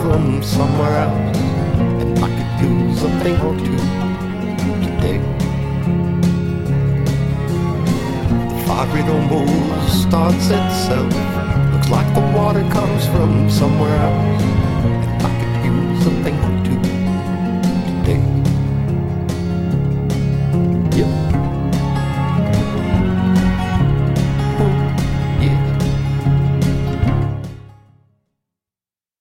from somewhere else, and I could use a thing or two today. The fire it almost starts itself. Looks like the water comes from somewhere else,